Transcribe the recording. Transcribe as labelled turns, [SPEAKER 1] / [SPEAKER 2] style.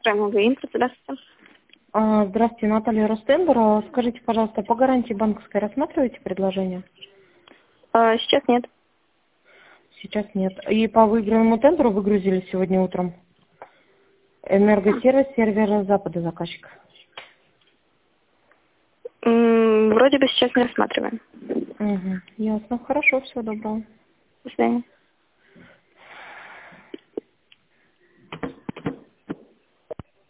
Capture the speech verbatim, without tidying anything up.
[SPEAKER 1] Прямо импорт, здравствуйте.
[SPEAKER 2] А, Здравствуйте, Наталья Ростендер. Скажите, пожалуйста, по гарантии банковской рассматриваете предложение?
[SPEAKER 1] А, сейчас нет.
[SPEAKER 2] Сейчас нет. И по выигранному тендеру выгрузили сегодня утром? Энергосервис, сервер Запада заказчик.
[SPEAKER 1] М, Вроде бы сейчас не рассматриваем.
[SPEAKER 2] Угу. Ясно. Хорошо, всего доброго.
[SPEAKER 1] До свидания.